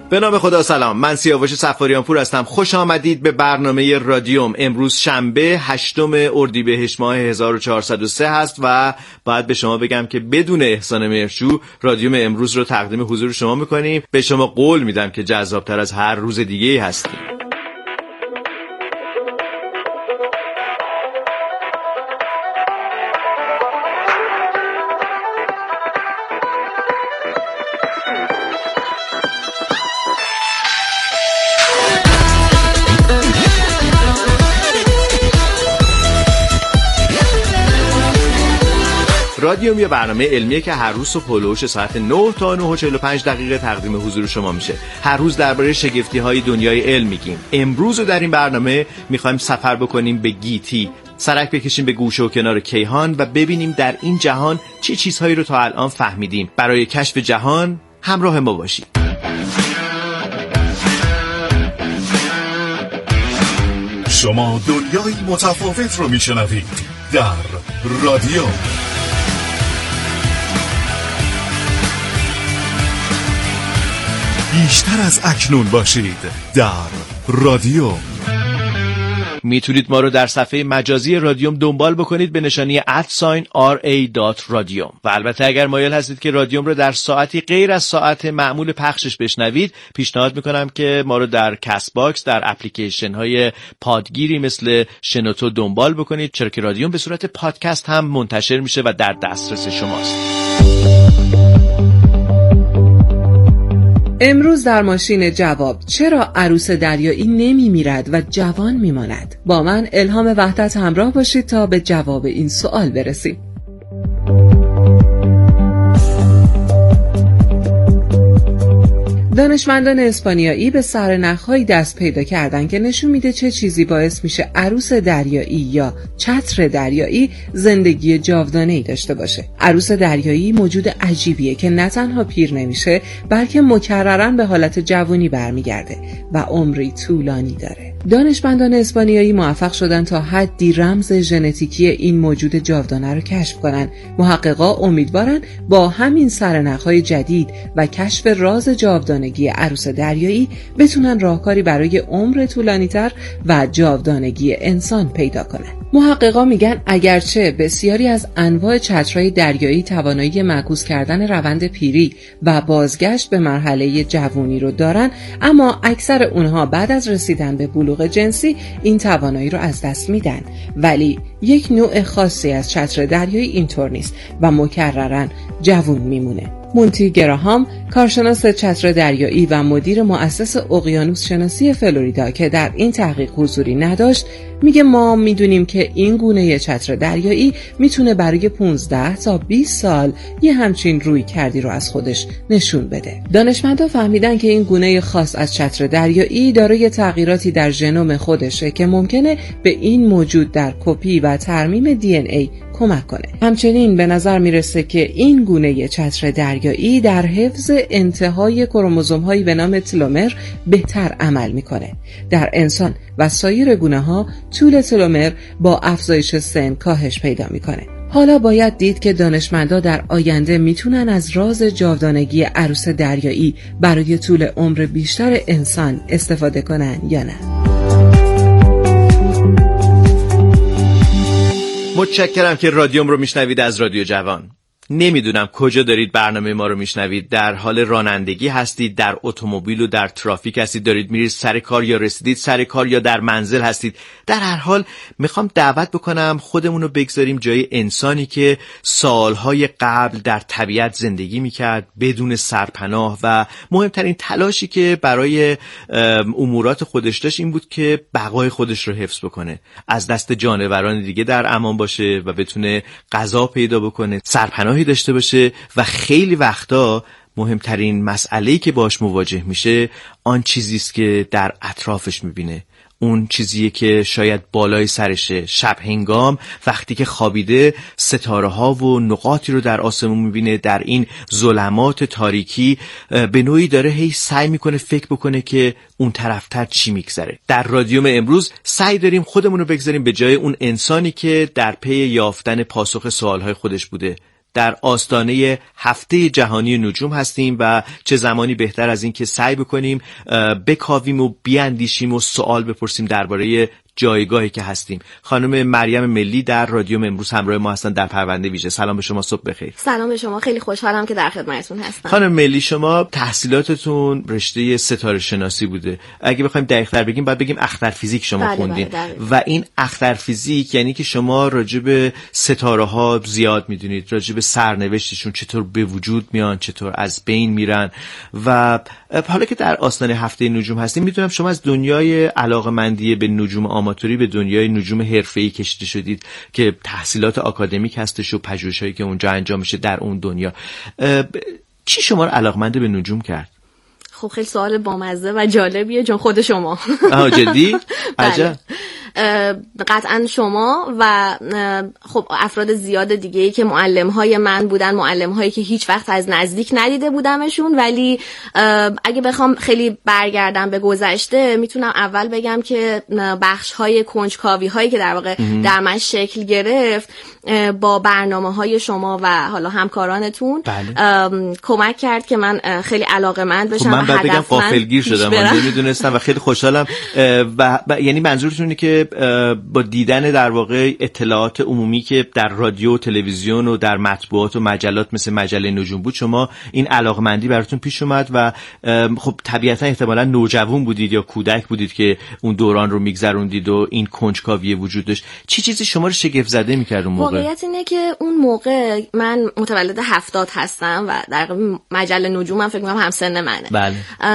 به نام خدا سلام، من سیاوش صفاریان پور هستم. خوش آمدید به برنامه رادیوم. امروز شنبه 8 اردیبهشت ماه 1403 هست و باید به شما بگم که بدون احسان مهرجو رادیوم امروز رو تقدیم حضور شما میکنیم. به شما قول میدم که جذابتر از هر روز دیگه هستیم. رادیوم یه برنامه علمیه که هر روز صبح هلوش ساعت 9 تا 9:45 دقیقه تقدیم حضور شما میشه. هر روز درباره شگفتی‌های دنیای علم میگیم. امروز در این برنامه میخوایم سفر بکنیم به گیتی، سرک بکشیم به گوشه و کنار کیهان و ببینیم در این جهان چه چیزهایی رو تا الان فهمیدیم. برای کشف جهان همراه ما باشید. شما دنیای متفاوت رو میشنوید در رادیو. بیشتر از اکنون باشید در رادیو. میتونید ما رو در صفحه مجازی رادیوم دنبال بکنید به نشانی @ra.radiom و البته اگر مایل هستید که رادیوم رو در ساعتی غیر از ساعت معمول پخشش بشنوید، پیشنهاد میکنم که ما رو در کست باکس، در اپلیکیشن های پادگیری مثل شنوتو دنبال بکنید، چرا که رادیوم به صورت پادکست هم منتشر میشه و در دسترس شماست. امروز در ماشین جواب، چرا عروس دریایی نمی میرد و جوان می ماند؟ با من الهام وحدت همراه باشید تا به جواب این سوال برسیم. دانشمندان اسپانیایی به سرنخ‌هایی دست پیدا کردن که نشون میده چه چیزی باعث میشه عروس دریایی یا چتر دریایی زندگی جاودانه‌ای داشته باشه. عروس دریایی موجود عجیبیه که نه تنها پیر نمیشه، بلکه مکرراً به حالت جوانی برمیگرده و عمری طولانی داره. دانشمندان اسپانیایی موفق شدن تا حدی رمز ژنتیکی این موجود جاودانه رو کشف کنن. محققا امیدوارن با همین سرنخ‌های جدید و کشف راز جاودانگی عروس دریایی بتونن راهکاری برای عمر طولانی‌تر و جاودانگی انسان پیدا کنن. محققا میگن اگرچه بسیاری از انواع چترهای دریایی توانایی معکوس کردن روند پیری و بازگشت به مرحله جوانی رو دارن، اما اکثر اونها بعد از رسیدن به بلوغ جنسی این توانایی رو از دست میدن. ولی یک نوع خاصی از چتر دریایی اینطور نیست و مکرراً جوان میمونه. مونتی گراهام، کارشناس چتر دریایی و مدیر مؤسس اقیانوس شناسی فلوریدا که در این تحقیق حضوری نداشت، میگه ما میدونیم که این گونه چتر دریایی میتونه برای 15 تا 20 سال یه همچین روی کردی رو از خودش نشون بده. دانشمندا فهمیدن که این گونه خاص از چتر دریایی دارای تغییراتی در ژنوم خودشه که ممکنه به این موجود در کپی و ترمیم دی ان ای کمک کنه. همچنین به نظر میرسه که این گونه چتر دریایی در حفظ انتهای کروموزوم‌هایی به نام تلومر بهتر عمل میکنه. در انسان و سایر گونه‌ها طول تلومر با افزایش سن کاهش پیدا میکنه. حالا باید دید که دانشمندا در آینده میتونن از راز جاودانگی عروس دریایی برای طول عمر بیشتر انسان استفاده کنن یا نه. متشکرم که رادیوم رو میشنوید از رادیو جوان. نمیدونم کجا دارید برنامه ما رو میشنوید، در حال رانندگی هستید، در اتومبیل و در ترافیک هستید، دارید میرید سر کار یا رسیدید سر کار یا در منزل هستید. در هر حال میخوام دعوت بکنم خودمون رو بگذاریم جای انسانی که سالهای قبل در طبیعت زندگی میکرد بدون سرپناه و مهمترین تلاشی که برای امورات خودش داشت این بود که بقای خودش رو حفظ بکنه، از دست جانوران دیگه در امان باشه و بتونه غذا پیدا بکنه، سرپناهی داشته باشه و خیلی وقتا مهمترین مسئله‌ای که باش مواجه میشه آن چیزیست که در اطرافش میبینه. اون چیزیه که شاید بالای سرشه. شب هنگام وقتی که خوابیده ستاره ها و نقاطی رو در آسمون میبینه، در این ظلمات تاریکی به نوعی داره هی سعی میکنه فکر بکنه که اون طرفتر چی میگذره. در رادیوم امروز سعی داریم خودمون رو بگذاریم به جای اون انسانی که در پی یافتن پاسخ سوالهای خودش بوده. در آستانه هفته جهانی نجوم هستیم و چه زمانی بهتر از این که سعی بکنیم بکاویم و بیاندیشیم و سوال بپرسیم درباره جایگاهی که هستیم. خانم مریم ملی در رادیو امروز همراه ما هستن در پرونده ویژه. سلام به شما، صبح بخیر. سلام به شما، خیلی خوشحالم که در خدمتتون هستم. خانم ملی، شما تحصیلاتتون رشته ستاره شناسی بوده. اگه بخوایم دقیق‌تر بگیم باید بگیم اختر فیزیک شما خوندین. و این اختر فیزیک یعنی که شما راجع به ستاره ها زیاد میدونید، راجع به سرنوشتشون، چطور به وجود میان، چطور از بین میرن. و حالا که در آستانه هفته نجوم هستیم، میدونم شما از دنیای علاقه‌مندی به نجوم آماتوری به دنیای نجوم حرفه‌ای کشیده شدید که تحصیلات آکادمیک هستش و پژوهش‌هایی که اونجا انجام میشه در اون دنیا. چی شما رو علاقه‌مند به نجوم کرد؟ خب خیلی سوال بامزه و جالبیه، چون خود شما. جدی؟ عجب. قطعا شما و خب افراد زیاد دیگه‌ای که معلم‌های من بودن، معلم‌هایی که هیچ وقت از نزدیک ندیده بودمشون، ولی اگه بخوام خیلی برگردم به گذشته، میتونم اول بگم که بخش‌های کنجکاوی‌هایی که در واقع در من شکل گرفت با برنامه‌های شما و حالا همکارانتون کمک کرد که من خیلی علاقه‌مند بشم. من بعد بگم غافلگیر شدم، من نمیدونستم و خیلی خوشحالم. و یعنی منظورتون اینه که با دیدن در واقع اطلاعات عمومی که در رادیو و تلویزیون و در مطبوعات و مجلات مثل مجله نجوم بود، شما این علاقمندی براتون پیش اومد و خب طبیعتا احتمالاً نوجوان بودید یا کودک بودید که اون دوران رو میگذروندید و این کنجکاوی وجود داشت. چی چیزی شما رو شگفت زده می‌کرد اون موقع؟ واقعیت اینه که اون موقع من متولد 70 هستم و در مجله نجوم من فکر می‌کنم همسن منه. بله.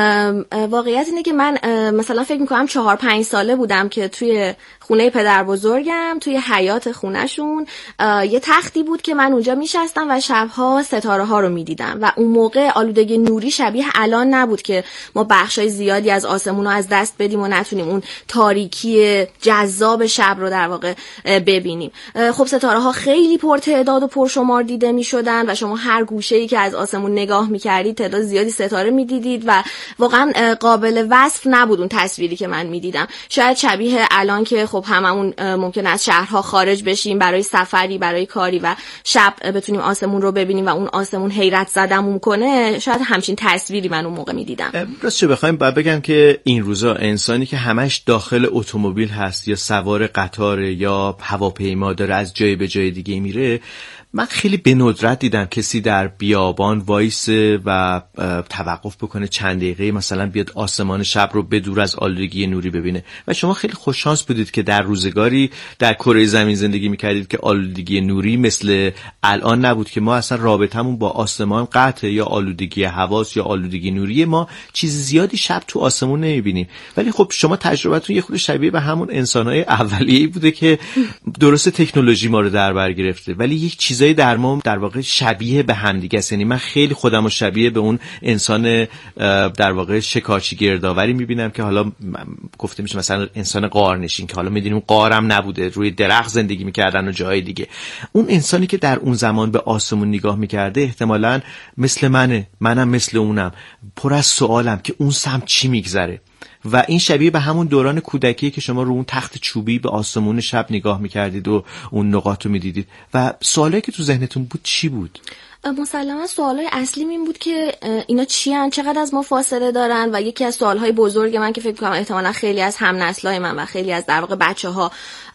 واقعیت اینه که من مثلا فکر می‌کنم 4-5 ساله بودم که توی خونه پدر بزرگم توی حیاط خونهشون یه تختی بود که من اونجا میشستم و شبها ستاره ها رو میدیدم و اون موقع آلودگی نوری شبیه الان نبود که ما بخشای زیادی از آسمون رو از دست بدیم و نتونیم اون تاریکی جذاب شب رو در واقع ببینیم. خب ستاره ها خیلی پرتعداد و پرشمار دیده میشدن و شما هر گوشه‌ای که از آسمون نگاه میکردید تعداد زیادی ستاره میدیدید و واقعا قابل وصف نبود اون تصویری که من میدیدم. شاید شبیه الان که خب هممون ممکن است شهرها خارج بشیم برای سفری، برای کاری و شب بتونیم آسمون رو ببینیم و اون آسمون حیرت زدمون کنه، شاید همچین تصویری من اون موقع میدیدم. راستش بخوایم باید بگم که این روزا انسانی که همش داخل اتومبیل هست یا سوار قطار یا هواپیما داره از جای به جای دیگه میره، من خیلی به ندرت دیدم کسی در بیابان وایسه و توقف بکنه چند دقیقه مثلا بیاد آسمان شب رو بدور از آلودگی نوری ببینه. و شما خیلی خوششانس بودید که در روزگاری در کره زمین زندگی میکردید که آلودگی نوری مثل الان نبود که ما اصلا رابطمون با آسمان قطعه، یا آلودگی حواس یا آلودگی نوری، ما چیز زیادی شب تو آسمون نمیبینیم. ولی خب شما تجربتون یه خود شبیه به همون انسان‌های اولیه‌ای بوده که درست تکنولوژی ما رو در بر گرفته، ولی یک چیزای در ما در واقع شبیه به هم دیگه است. یعنی من خیلی خودمو شبیه به اون انسان در واقع شکارچی گردآوری میبینم که حالا گفته میشه مثلا انسان غارنشین، که حالا میدونیم غارم نبوده، روی درخت زندگی میکردن و جای دیگه. اون انسانی که در اون زمان به آسمون نگاه میکرده احتمالاً مثل منم مثل اونم، پر از سوالم که اون سمت چی میگذره. و این شبیه به همون دوران کودکی که شما رو اون تخت چوبی به آسمون شب نگاه میکردید و اون نقاط رو میدیدید. و سوالایی که تو ذهنتون بود چی بود؟ مسلما سوالای اصلیم این بود که اینا چی ان، چقدر از ما فاصله دارن. و یکی از سوالهای بزرگ من که فکر کنم احتمالاً خیلی از هم نسلای من و خیلی از در واقع بچه‌ها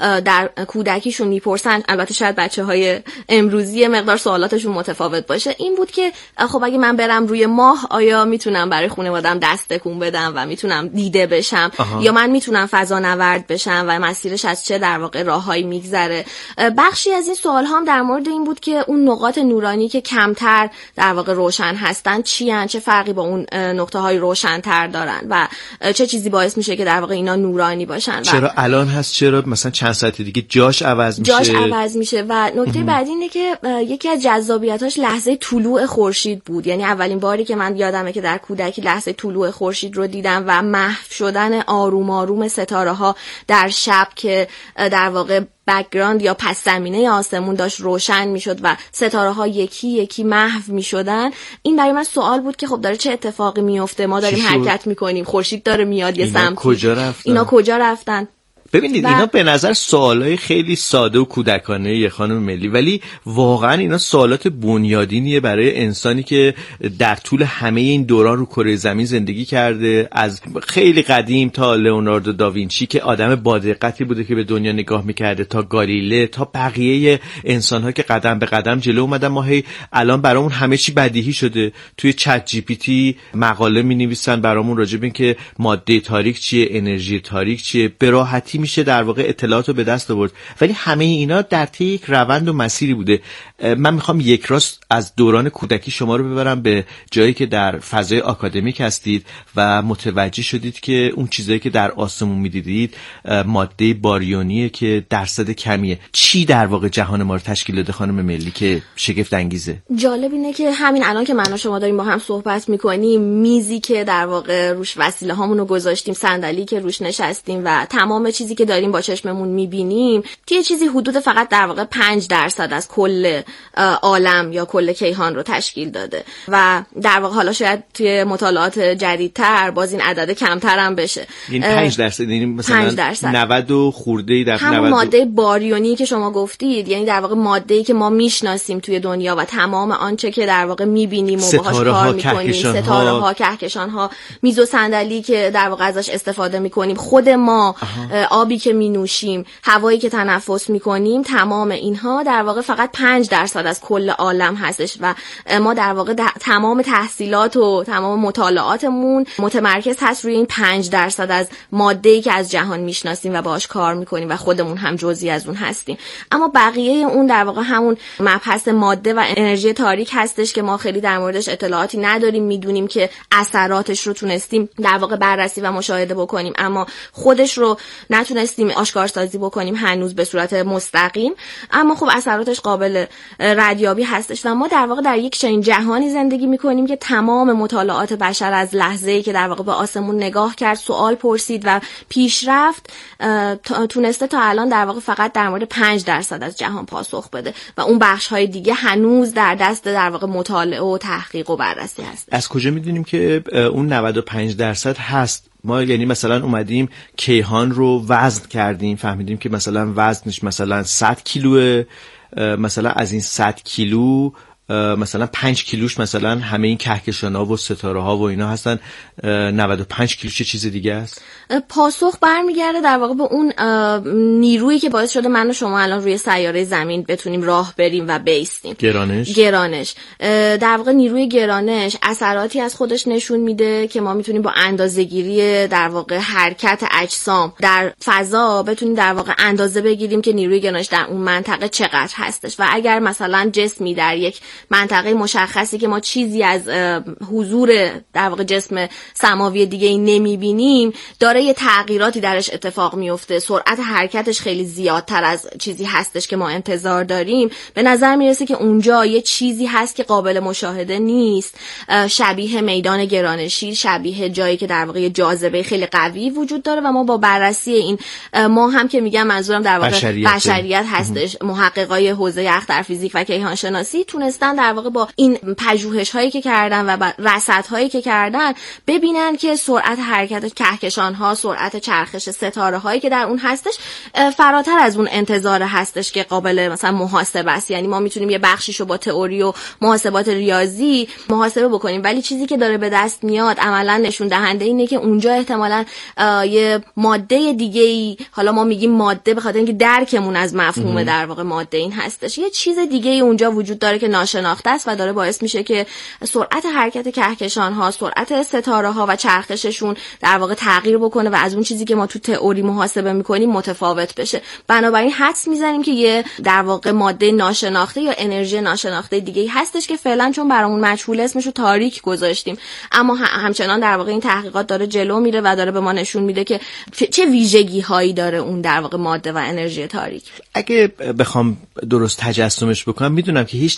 در کودکیشون میپرسن، البته شاید بچه‌های امروزی مقدار سوالاتشون متفاوت باشه، این بود که خب اگه من برم روی ماه آیا میتونم برای خانواده‌ام دست تکون بدم و میتونم دیده بشم؟ یا من میتونم فضانورد بشم و مسیرش از چه در واقع راههایی میگذره؟ بخشی از این سوال‌ها هم در مورد این بود که اون نقاط نورانی که کمتر در واقع روشن هستن چی ان، چه فرقی با اون نقطه‌های روشن‌تر دارن و چه چیزی باعث میشه که در واقع اینا نورانی باشن. چرا الان هست، چرا مثلا چند ساعت دیگه جاش عوض میشه. و نکته بعدی اینه که یکی از جذابیتاش لحظه طلوع خورشید بود. یعنی اولین باری که من یادمه که در کودکی لحظه طلوع خورشید رو دیدم و محو شدن آروم آروم ستاره‌ها در شب که در واقع بک‌گراند یا پس زمینه آسمون داشت روشن میشد و ستاره ها یکی یکی محو میشدن. این برای من سوال بود که خب داره چه اتفاقی میفته، ما داریم حرکت میکنیم، خورشید داره میاد یه سمتی، اینا کجا رفتن؟ ببینید اینا به نظر سوالای خیلی ساده و کودکانه یه خانم ملی، ولی واقعا اینا سوالات بنیادینیه برای انسانی که در طول همه این دوران رو کره زمین زندگی کرده، از خیلی قدیم تا لئوناردو داوینچی که آدم با دقتی بوده که به دنیا نگاه میکرده، تا گالیله، تا بقیه انسان‌ها که قدم به قدم جلو اومدن. ما الان برامون همه چی بدیهی شده. توی چت جی پی تی مقاله می‌نویسن برامون راجع به این که ماده تاریک چیه، انرژی تاریک چیه، به راحتی میشه در واقع اطلاعاتو به دست آورد. ولی همه اینا در طی یک روند و مسیری بوده. من میخوام یک راست از دوران کودکی شما رو ببرم به جایی که در فضای آکادمیک هستید و متوجه شدید که اون چیزایی که در آسمون میدیدید ماده باریونیه که درصد کمیه. چی در واقع جهان ما رو تشکیل داده خانم ملی که شگفت انگیزه؟ جالب اینه که همین الان که من و شما داریم با هم صحبت میکنیم، میزی که در واقع روش وسیله هامون رو گذاشتیم، صندلی که روش نشستیم و تمام چیزی که داریم با چشممون میبینیم، یه چیزی حدود فقط در واقع 5% از کل عالم یا کل کیهان رو تشکیل داده و در واقع حالا شاید توی مطالعات جدیدتر باز این عدد کمتر هم بشه. این 5% یعنی مثلا 90 و خورده‌ای در همون ماده باریونی که شما گفتید، یعنی در واقع ماده‌ای که ما میشناسیم توی دنیا و تمام آنچه که در واقع میبینیم و باهاش کار میکنیم، ستاره‌ها، کهکشان‌ها، میز و صندلی که در واقع ازش استفاده میکنیم، خود ما، آبی که مینوشیم، هوایی که تنفس میکنیم، تمام اینها در واقع فقط 5% از کل عالم هستش و ما در واقع تمام تحصیلات و تمام مطالعاتمون متمرکز هست روی این 5% از ماده‌ای که از جهان میشناسیم و باهاش کار میکنیم و خودمون هم جزئی از اون هستیم. اما بقیه اون در واقع همون مبحث ماده و انرژی تاریک هستش که ما خیلی در موردش اطلاعاتی نداریم. میدونیم که اثراتش رو تونستیم در واقع بررسی و مشاهده بکنیم، اما خودش رو نتونستیم آشکارسازی بکنیم هنوز به صورت مستقیم، اما خب اثراتش قابل ردیابی هستش و ما در واقع در یک چنین جهانی زندگی میکنیم که تمام مطالعات بشر از لحظه‌ای که در واقع به آسمون نگاه کرد، سوال پرسید و پیش رفت، تونسته تا الان در واقع فقط در مورد 5% از جهان پاسخ بده و اون بخش‌های دیگه هنوز در دست در واقع مطالعه و تحقیق و بررسی هست. از کجا میدونیم که اون 95% هست؟ ما یعنی مثلا اومدیم کیهان رو وزن کردیم، فهمیدیم که مثلا وزنش مثلا 100 کیلوه، مثلا از این 100 کیلو مثلا 5 کیلوش مثلا همه این کهکشان‌ها و ستاره‌ها و اینا هستن، 95 کیلوش چیز دیگه است. پاسخ برمیگرده در واقع به اون نیرویی که باعث شده من و شما الان روی سیاره زمین بتونیم راه بریم و بایستیم. گرانش در واقع نیروی گرانش اثراتی از خودش نشون میده که ما میتونیم با اندازه‌گیری در واقع حرکت اجسام در فضا بتونیم در واقع اندازه بگیریم که نیروی گرانش در اون منطقه چقدر هستش و اگر مثلا جسمی در یک منطقه مشخصی که ما چیزی از حضور در واقع جسم سماوی دیگه ای نمیبینیم، داره یه تغییراتی درش اتفاق میفته، سرعت حرکتش خیلی زیادتر از چیزی هستش که ما انتظار داریم، به نظر میرسه که اونجا یه چیزی هست که قابل مشاهده نیست، شبیه میدان گرانشی، شبیه جایی که در واقع جاذبه خیلی قوی وجود داره و ما با بررسی این، ما هم که میگم منظورم در واقع بشریت هستش، محققای حوزه اخترفیزیک و کیهان شناسی تونستن در واقع با این پژوهش‌هایی که کردن و رصدهایی که کردن ببینن که سرعت حرکت کهکشان‌ها، سرعت چرخش ستاره‌هایی که در اون هستش فراتر از اون انتظار هستش که قابل مثلا محاسبه است. یعنی ما میتونیم یه بخشیشو با تئوری و محاسبات ریاضی محاسبه بکنیم، ولی چیزی که داره به دست میاد عملاً نشون دهنده اینه که اونجا احتمالاً یه ماده دیگه‌ای، حالا ما میگیم ماده به خاطر اینکه درکمون از مفهوم در واقع ماده این هستش، یه چیز دیگه‌ای اونجا وجود داره که ناشناخته است و داره باعث میشه که سرعت حرکت کهکشان‌ها، سرعت ستاره‌ها و چرخششون در واقع تغییر بکنه و از اون چیزی که ما تو تئوری محاسبه می‌کنیم متفاوت بشه. بنابراین حدس می‌زنیم که یه در واقع ماده ناشناخته یا انرژی ناشناخته دیگه‌ای هستش که فعلا چون برامون مجهول اسمشو تاریک گذاشتیم، اما همچنان در واقع این تحقیقات داره جلو میره و داره به ما نشون میده که چه ویژگی‌هایی داره اون در واقع ماده و انرژی تاریک. اگه بخوام درست تجسمش بکنم، میدونم که هیچ تجسم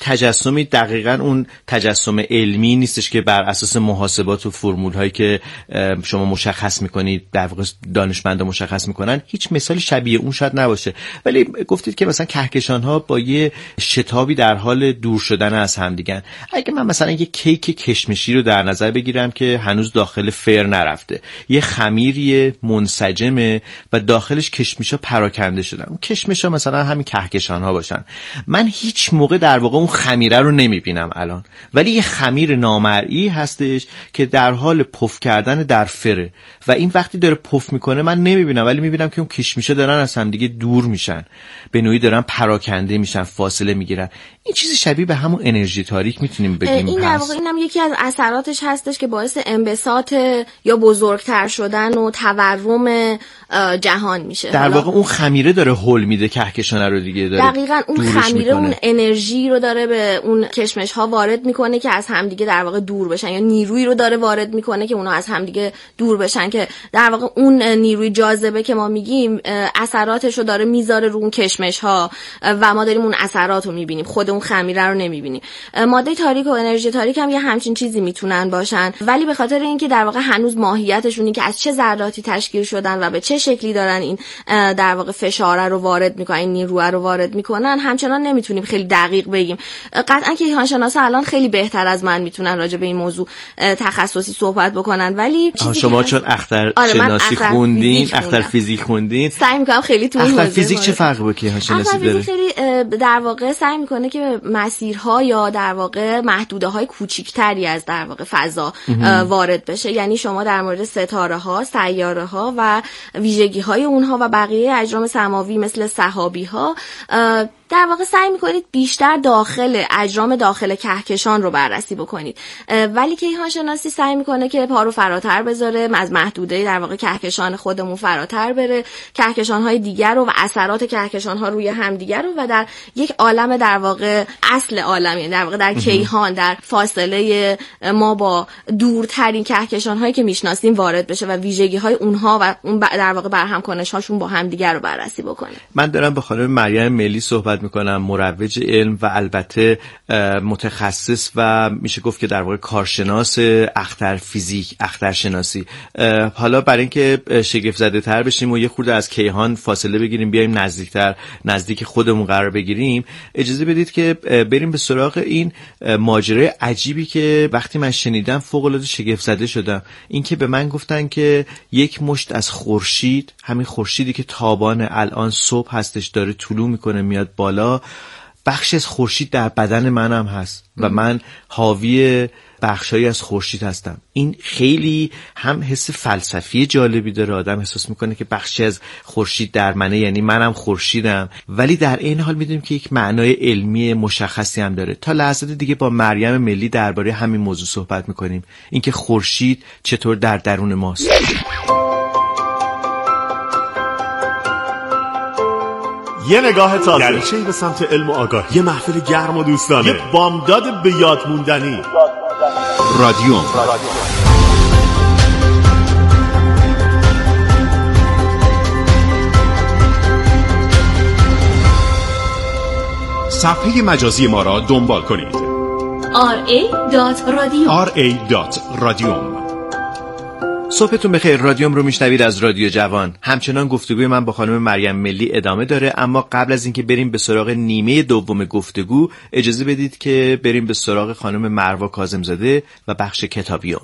تجسمی دقیقاً اون تجسم علمی نیستش که بر اساس محاسبات و فرمول هایی که شما مشخص میکنید در واقع دانشمندا مشخص میکنن، هیچ مثال شبیه اون شاید نباشه. ولی گفتید که مثلا کهکشان ها با یه شتابی در حال دور شدن از هم دیگن. اگه من مثلا یه کیک کشمشی رو در نظر بگیرم که هنوز داخل فر نرفته، یه خمیری منسجمه و داخلش کشمشا پراکنده شدن، اون کشمشا مثلا همین کهکشان ها باشن، من هیچ موقع در واقع اون خمیره رو نمیبینم الان، ولی یه خمیر نامرئی هستش که در حال پف کردن در فره و این وقتی داره پف میکنه من نمیبینم، ولی میبینم که اون کشمشا دارن از هم دیگه دور میشن، به نوعی دارن پراکنده میشن، فاصله میگیرن. این چیزی شبیه به همون انرژی تاریک میتونیم بگیم. این در واقع اینم یکی از اثراتش هستش که باعث انبساط یا بزرگتر شدن و تورم جهان میشه. در واقع اون خمیره داره هول میده کهکشان رو دیگه، داره دقیقاً اون خمیره اون انرژی رو داره به اون کشمش ها وارد میکنه که از همدیگه در واقع دور بشن، یا نیرویی رو داره وارد میکنه که اونا از همدیگه دور بشن، که در واقع اون نیروی جاذبه که ما میگیم اثراتش رو داره میذاره رو اون کشمش ها و ما داریم اون اثرات رو میبینیم، خود اون خمیره رو نمیبینیم. ماده تاریک و انرژی تاریک هم یه همچین چیزی میتونن باشن، ولی به خاطر اینکه در واقع هنوز ماهیتشون این که از چه ذراتی تشکیل شدن و به چه شکلی دارن این در واقع فشار رو وارد میکنن، این نیرو رو وارد میکنن، همچنان نمیتونیم خیلی دقیق بگیم. قطعا که کیهانشناسا الان خیلی بهتر از من میتونن راجع به این موضوع تخصصی صحبت بکنن، ولی شما چون اخترشناسی خوندین، اختر فیزیک خوندین، سعی میکنم خیلی تو اختر فیزیک چه فرقی با کیهانشناسی داره؟ خیلی در واقع سعی میکنه که مسیرها یا در واقع محدوده‌های کوچیک‌تری از در واقع فضا وارد بشه. یعنی شما در مورد ستاره‌ها، سیاره‌ها و ویژگی‌های اونها و بقیه اجرام سماوی مثل سحابی‌ها در واقع سعی میکنید بیشتر داخل اجرام داخل کهکشان رو بررسی بکنید، ولی کیهانشناسی سعی میکنه که پا رو فراتر بذاره، از محدوده در واقع کهکشان خودمون فراتر بره، کهکشان‌های دیگر رو و اثرات کهکشان‌ها روی هم دیگر رو و در یک عالم در واقع اصل عالم، یعنی در واقع در کیهان، در فاصله ما با دورترین کهکشان‌هایی که میشناسیم وارد بشه و ویژگی‌های اونها و اون در واقع برهم کنش‌هاشون با هم دیگر رو بررسی بکنه. من دارم با خانم مریم ملی صحبت میکنم، مروج علم و البته متخصص و میشه گفت که در واقع کارشناس اختر فیزیک، اخترشناسی. حالا برای اینکه شگفت زده تر بشیم و یه خورده از کیهان فاصله بگیریم، بیایم نزدیکتر، نزدیک خودمون قرار بگیریم، اجازه بدید که بریم به سراغ این ماجرای عجیبی که وقتی من شنیدم فوق العاده شگفت زده شدم. این که به من گفتن که یک مشت از خورشید، همین خورشیدی که تابان الان صبح هستش داره طلوع میکنه میاد بالا، بخشی از خورشید در بدن منم هست و من حاوی بخشایی از خورشید هستم. این خیلی هم حس فلسفی جالبی داره، آدم احساس میکنه که بخشی از خورشید در منه، یعنی منم خورشیدم، ولی در این حال میدونیم که یک معنای علمی مشخصی هم داره. تا لحظات دیگه با مریم ملی درباره همین موضوع صحبت میکنیم، اینکه خورشید چطور در درون ماست. یه نگاه تازه، دریچه‌ای به سمت علم و آگاهی، یه محفل گرم و دوستانه، یه بامداد به یاد موندنی. رادیوم. صفحه مجازی ما را دنبال کنید. ra.radium. صبحتون بخیر. رادیوم رو میشنوید از رادیو جوان. همچنان گفتگوی من با خانم مریم ملی ادامه داره، اما قبل از اینکه بریم به سراغ نیمه دوم گفتگو، اجازه بدید که بریم به سراغ خانم مروه کاظم‌زاده و بخش کتابیوم.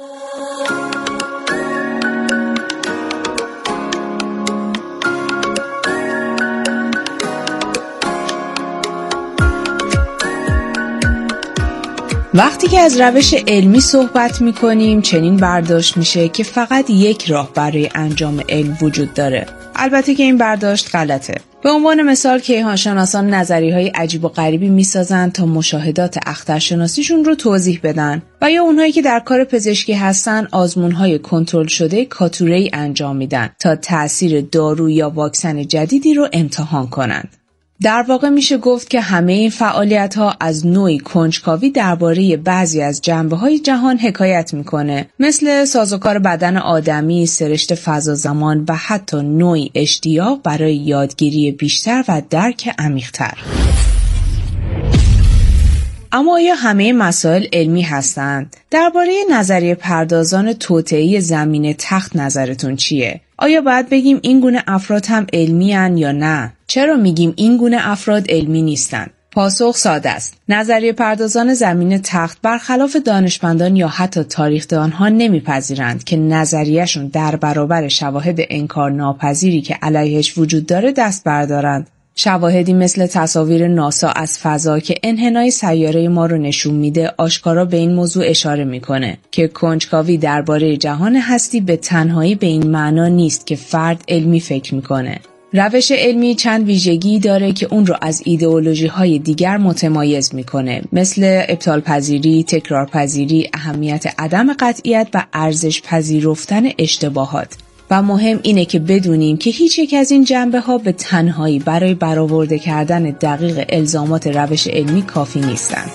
وقتی که از روش علمی صحبت می‌کنیم چنین برداشت میشه که فقط یک راه برای انجام علم وجود داره. البته که این برداشت غلطه. به عنوان مثال کیهانشناسان نظریه‌های عجیب و غریبی می‌سازن تا مشاهدات اخترشناسیشون رو توضیح بدن و یا اونهایی که در کار پزشکی هستن آزمون‌های کنترل شده کاتوره‌ای انجام میدن تا تأثیر دارو یا واکسن جدیدی رو امتحان کنند. در واقع میشه گفت که همه این فعالیت‌ها از نوعی کنجکاوی درباره بعضی از جنبه‌های جهان حکایت میکنه، مثل سازوکار بدن آدمی، سرشت فضا زمان و حتی نوعی اشتیاق برای یادگیری بیشتر و درک عمیق‌تر. اما آیا همه مسائل علمی هستند؟ درباره نظریه پردازان توطئه زمین تخت نظرتون چیه؟ آیا باید بگیم این گونه افراد هم علمی هن یا نه؟ چرا میگیم این گونه افراد علمی نیستن؟ پاسخ ساده است. نظریه پردازان زمین تخت برخلاف دانشمندان یا حتی تاریخ‌دانها نمیپذیرند که نظریه‌شون در برابر شواهد انکار ناپذیری که علیهش وجود داره دست بردارند. شواهدی مثل تصاویر ناسا از فضا که انحنای سیاره ما رو نشون میده آشکارا به این موضوع اشاره میکنه که کنجکاوی درباره جهان هستی به تنهایی به این معنا نیست که فرد علمی فکر میکنه. روش علمی چند ویژگی داره که اون رو از ایدئولوژی‌های دیگر متمایز میکنه، مثل ابطال پذیری، تکرار پذیری، اهمیت عدم قطعیت و ارزش پذیرفتن اشتباهات. و مهم اینه که بدونیم که هیچ یک از این جنبه‌ها به تنهایی برای برآورده کردن دقیق الزامات روش علمی کافی نیستند.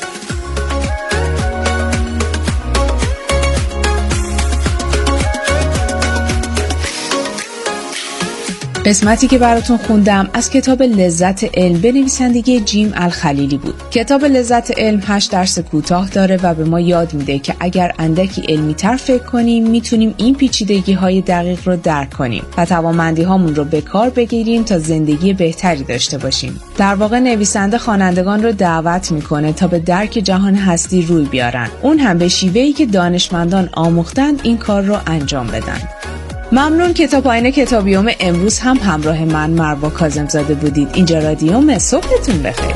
قسمتی که براتون خوندم از کتاب لذت علم به نویسندگی جیم الخلیلی بود. کتاب لذت علم 8 درس کوتاه داره و به ما یاد میده که اگر اندکی علمی تر فکر کنیم میتونیم این پیچیدگی های دقیق رو درک کنیم و توانمندی هامون رو به کار بگیریم تا زندگی بهتری داشته باشیم. در واقع نویسنده خوانندگان رو دعوت میکنه تا به درک جهان هستی روی بیارن، اون هم به شیوهی که دانشمندان آموختند این کار رو انجام بدن. ممنون که تا پایان کتابیوم امروز هم همراه من مروه کاظم‌زاده بودید. اینجا رادیوم، صبحتون بخیر.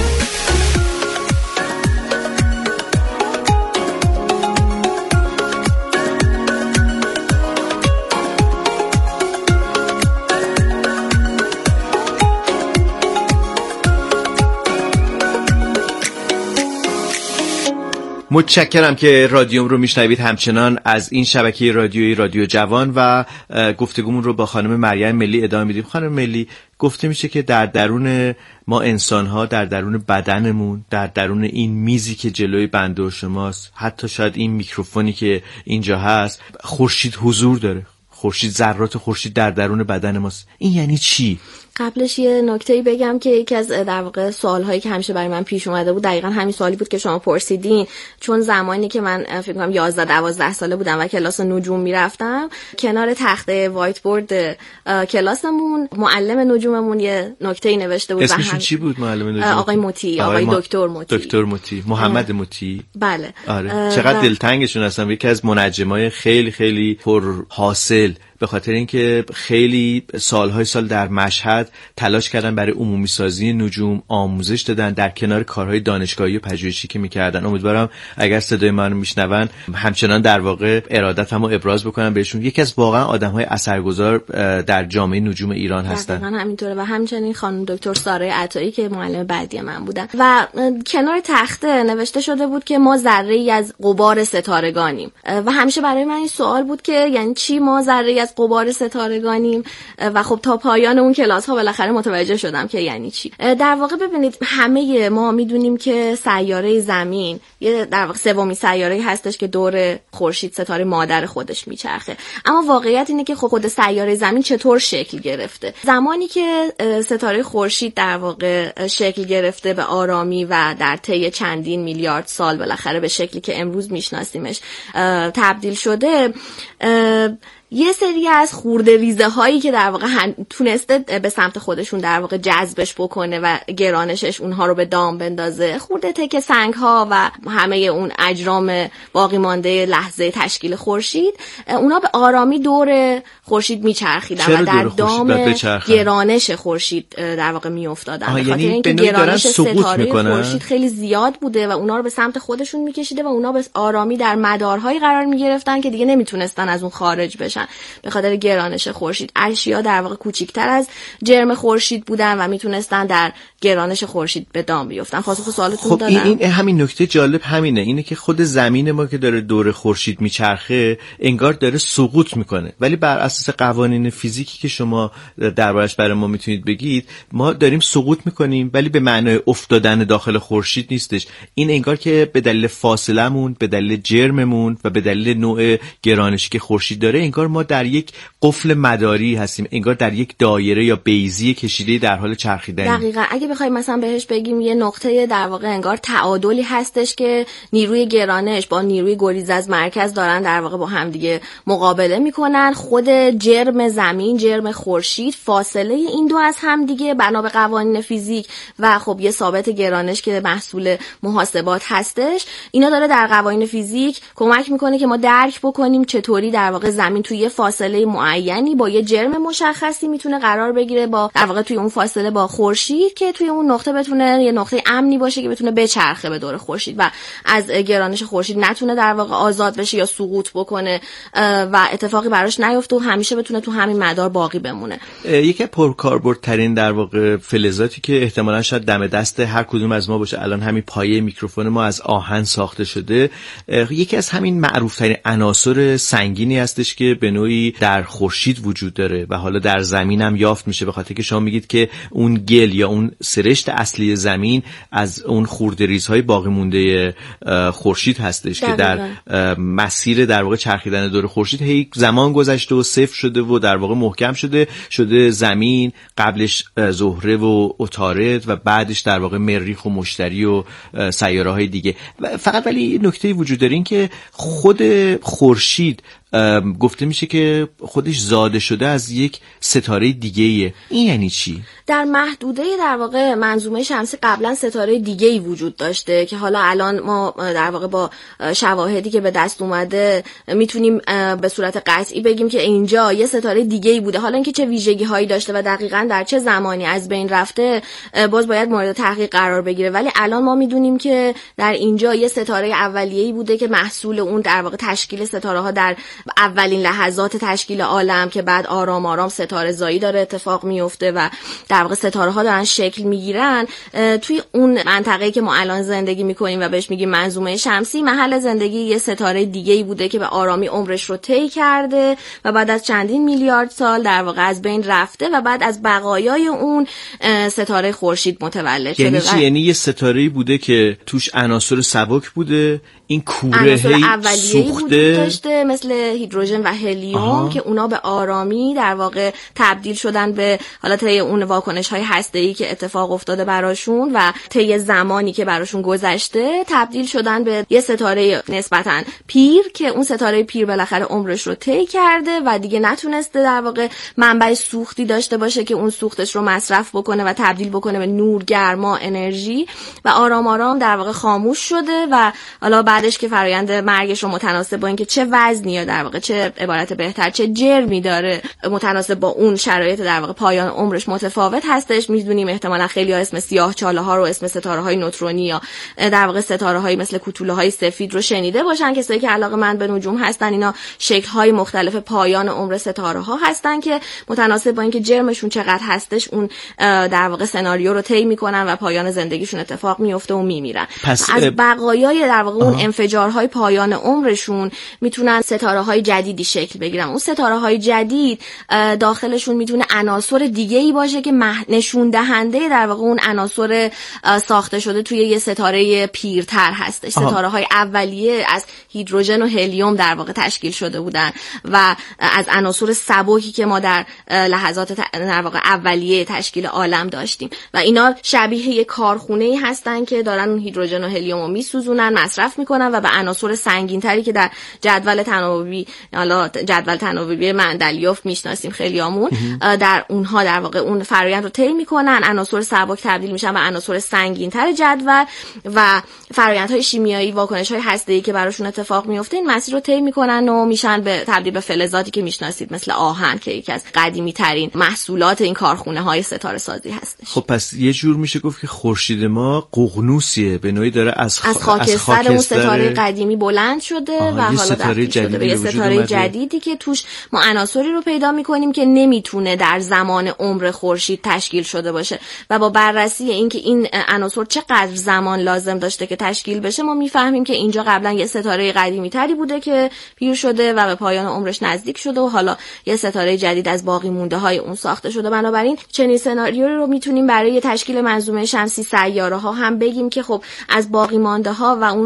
متشکرم که رادیوم رو میشنوید. همچنان از این شبکه رادیویی رادیو جوان و گفتگومون رو با خانم مریم ملی ادامه میدیم. خانم ملی، گفته میشه که در درون ما انسان‌ها، در درون بدنمون، در درون این میزی که جلوی بنده و شماست، حتی شاید این میکروفونی که اینجا هست، خورشید حضور داره. خورشید، ذرات خورشید در درون بدن ماست. این یعنی چی؟ قبلش یه نکته‌ای بگم که یکی از در واقع سوال‌هایی که همیشه برای من پیش اومده بود دقیقاً همین سوالی بود که شما پرسیدین. چون زمانی که من فکر کنم 11-12 ساله بودم و کلاس نجوم میرفتم، کنار تخته وایت بورد کلاسمون معلم نجوممون یه نکته‌ای نوشته بود. اسمشون چی بود معلم نجوم؟ آقای مطیع، آقای دکتر مطیع. دکتر مطیع، محمد مطیع. بله. آره. چقدر دلتنگشون هستم. یکی از منجمای خیلی خیلی پرحاصل، به خاطر اینکه خیلی سالهای سال در مشهد تلاش کردن برای عمومی سازی نجوم، آموزش دادن در کنار کارهای دانشگاهی و پژوهشی که میکردن. امیدوارم اگر صدای منو میشنون همچنان در واقع ارادتمو ابراز بکنم بهشون. یکی از واقعا آدمهای اثرگذار در جامعه نجوم ایران هستن. دقیقاً همینطوره. و همچنین خانم دکتر ساره عطایی که معلم بعدی من بودن و کنار تخته نوشته شده بود که ما ذره‌ای از غبار ستارگانیم. و همیشه برای من این سوال بود که یعنی چی ما ذره‌ای از غبار ستارگانیم؟ و خب تا پایان اون کلاس ها بالاخره متوجه شدم که یعنی چی. در واقع ببینید همه ما میدونیم که سیاره زمین یه در واقع سومین سیاره‌ای هستش که دور خورشید، ستاره مادر خودش میچرخه. اما واقعیت اینه که خود سیاره زمین چطور شکل گرفته؟ زمانی که ستاره خورشید در واقع شکل گرفته به آرامی و در طی چندین میلیارد سال بالاخره به شکلی که امروز میشناسیمش تبدیل شده، یه سری از خورده ریزه هایی که در واقع تونسته به سمت خودشون در واقع جذبش بکنه و گرانشش اونها رو به دام بندازه، خورده تکه سنگ ها و همه اون اجرام باقی مانده لحظه تشکیل خورشید، اونا به آرامی دور خورشید میچرخیدن و در دام گرانش خورشید در واقع میافتادن. به خاطر اینکه گرانش ستاره خورشید خیلی زیاد بوده و اونا رو به سمت خودشون میکشیده و اونا به آرامی در مدارهایی قرار میگرفتن که دیگه نمیتونستن از اون خارج بشن به خاطر گرانش خورشید. اشیا در واقع کوچیک‌تر از جرم خورشید بودن و میتونستن در گرانش خورشید به دام بیفتن. پاسخ سوالتون دادم. این همین نکته جالب همینه، اینه که خود زمین ما که داره دور خورشید میچرخه انگار داره سقوط میکنه، ولی بر اساس قوانین فیزیکی که شما دربارش برای ما میتونید بگید، ما داریم سقوط میکنیم ولی به معنای افتادن داخل خورشید نیستش. این انگار که به دلیل فاصلمون، به دلیل جرممون و به دلیل نوع گرانشی که خورشید داره، انگار ما در یک قفل مداری هستیم، انگار در یک دایره یا بیضه کشیده در حال چرخیدن. دقیقاً. اگه بخوایم مثلا بهش بگیم یه نقطه در واقع انگار تعادلی هستش که نیروی گرانش با نیروی گریز از مرکز دارن در واقع با هم دیگه مقابله میکنن. خود جرم زمین، جرم خورشید، فاصله این دو از هم دیگه بنا به قوانین فیزیک و خب یه ثابت گرانش که محصول محاسبات هستش، اینا داره در قوانین فیزیک کمک میکنه که ما درک بکنیم چطوری در واقع زمین توی یه فاصله معینی با یه جرم مشخصی میتونه قرار بگیره با در واقع توی اون فاصله با خورشید که توی اون نقطه بتونه یه نقطه امنی باشه که بتونه بچرخه به دور خورشید و از گرانش خورشید نتونه در واقع آزاد بشه یا سقوط بکنه و اتفاقی براش نیفته و همیشه بتونه تو همین مدار باقی بمونه. یکی از پرکاربردترین در واقع فلزاتی که احتمالاً شاید دم دست هر کدوم از ما باشه، الان همین پایه میکروفون ما از آهن ساخته شده، یکی از همین معروف‌ترین عناصر سنگینی هستش که به نوعی در خورشید وجود داره و حالا در زمین هم یافت میشه، به خاطر که شما میگید که اون گل یا اون سرشت اصلی زمین از اون خردریزهای باقی مونده خورشید هستش که در مسیر در واقع چرخیدن دور خورشید هی زمان گذشته و صفر شده و در واقع محکم شده زمین، قبلش زهره و عطارد و بعدش در واقع مریخ و مشتری و سیاره‌های دیگه. فقط ولی نکته وجود داره این که خود خورشید گفته میشه که خودش زاده شده از یک ستاره دیگه‌ایه. این یعنی چی؟ در محدوده در واقع منظومه شمسی قبلا ستاره دیگه‌ای وجود داشته که حالا الان ما در واقع با شواهدی که به دست اومده میتونیم به صورت قطعی بگیم که اینجا یه ستاره دیگه‌ای بوده. حالا اینکه چه ویژگی‌هایی داشته و دقیقاً در چه زمانی از بین رفته باز باید مورد تحقیق قرار بگیره، ولی الان ما میدونیم که در اینجا یه ستاره اولیه‌ای بوده که محصول اون در واقع تشکیل ستاره‌ها در اولین لحظات تشکیل عالم که بعد آرام آرام ستاره زایی داره اتفاق میفته و در واقع ستاره ها دارن شکل میگیرن. توی اون منطقه‌ای که ما الان زندگی میکنیم و بهش میگیم منظومه شمسی، محل زندگی یه ستاره دیگه‌ای بوده که به آرامی عمرش رو طی کرده و بعد از چندین میلیارد سال در واقع از بین رفته و بعد از بقایای اون ستاره خورشید متولد شده. یعنی یه ستاره‌ای بوده که توش عناصر سبک بوده، این کوره هی سوخته داشته مثل هیدروژن و هلیوم که اونا به آرامی در واقع تبدیل شدن به حالا طی اون واکنش‌های هسته‌ای که اتفاق افتاده براشون و طی زمانی که براشون گذشته تبدیل شدن به یه ستاره نسبتاً پیر که اون ستاره پیر بالاخره عمرش رو طی کرده و دیگه نتونسته در واقع منبع سوختی داشته باشه که اون سوختش رو مصرف بکنه و تبدیل بکنه به نور، گرما، انرژی و آرام آرام در واقع خاموش شده و حالا بعدش که فرآیند مرگش رو متناسب با اینکه چه وزنی یا در واقع چه عبارت بهتر چه جرمی داره متناسب با اون شرایط در واقع پایان عمرش متفاوت هستش. میدونیم احتمالاً خیلی‌ها اسم سیاه‌چاله‌ها رو، اسم ستاره‌های نوترونی یا در واقع ستاره‌های مثل کوتوله‌های سفید رو شنیده باشن. کسایی که علاقه‌مند به نجوم هستن اینا شکل‌های مختلف پایان عمر ستاره‌ها هستن که متناسب با اینکه جرمشون چقدر هستش اون در واقع سناریو رو طی می‌کنن و پایان زندگیشون اتفاق میفته و میمیرن. از بقایای در واقع اون انفجارهای پایان عمرشون میتونن ستاره‌های جدیدی شکل بگیرن. اون ستاره‌های جدید داخلشون میتونه عناصر دیگه‌ای باشه که نشون دهنده در واقع اون عناصر ساخته شده توی یه ستاره پیرتر هستش. ستاره‌های اولیه از هیدروژن و هلیوم در واقع تشکیل شده بودن و از عناصر سبکی که ما در لحظات در واقع اولیه تشکیل عالم داشتیم و اینا شبیه یک کارخونه‌ای هستن که دارن اون هیدروژن و هلیوم رو میسوزونن، مصرف میکنن و به عناصر سنگین‌تری که در جدول تناوبی، حالا جدول تناوبی مندلیوف میشناسیم خیلیامون، در اونها در واقع اون فرآیند رو طی میکنن، عناصر سبک تبدیل میشن به عناصر سنگین‌تر جدول و فرآیندهای شیمیایی، واکنش‌های هسته‌ای که براشون اتفاق میفته این مسیر رو طی میکنن و میشن به تبدیل به فلزاتی که میشناسید مثل آهن که یکی از قدیمی‌ترین محصولات این کارخونه‌های ستاره سازی هستش. خب پس یه جور میشه گفت که خورشید ما ققنوسیه، به نوعی داره از خاکستر اون ستاره قدیمی بلند شده و حالا تبدیل شده به یه ستاره جدیدی که توش ما عناصری رو پیدا میکنیم که نمیتونه در زمان عمر خورشید تشکیل شده باشه و با بررسی اینکه این عناصر چقدر زمان لازم داشته که تشکیل بشه ما میفهمیم که اینجا قبلا یه ستاره قدیمی تری بوده که پیر شده و به پایان عمرش نزدیک شده و حالا یه ستاره جدید از باقی مونده های اون ساخته شده. بنابراین چنین سناریویی رو میتونیم برای تشکیل منظومه شمسی سیاره ها هم بگیم که خب از باقی مانده ها و اون خردریز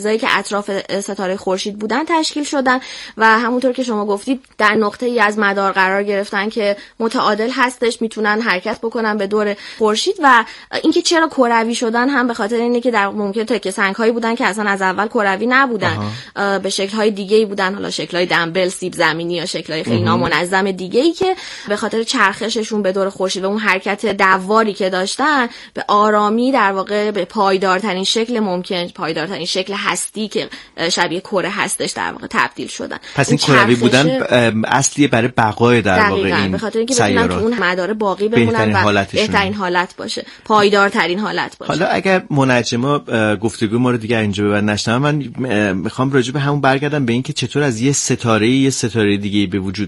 چیزایی که اطراف ستاره خورشید بودن تشکیل شدن و همونطور که شما گفتید در نقطه‌ای از مدار قرار گرفتن که متعادل هستش، میتونن حرکت بکنن به دور خورشید. و اینکه چرا کروی شدن هم به خاطر اینه که در ممکن تکه سنگ‌هایی بودن که اصلا از اول کروی نبودن، به شکل‌های دیگه‌ای بودن، حالا شکل‌های دمبل، سیب زمینی یا شکل‌های خیلی نامنظم دیگه‌ای که به خاطر چرخششون به دور خورشید و اون حرکت دواری که داشتن به آرامی در واقع به پایدارترین شکل ممکن، پایدارترین شکل هستی که شبیه کره هستش در واقع تبدیل شدن. پس این کروی بودن اصلیه برای بقای در واقع این به خاطر اینکه بتونن تو اون مدار باقی بمونن و بهترین حالت باشه، پایدارترین حالت باشه. حالا اگر منجما گفتگو ما رو دیگه اینجا ببرن نشنم، من میخوام راجع به همون برگردم به این که چطور از یه ستاره دیگه به وجود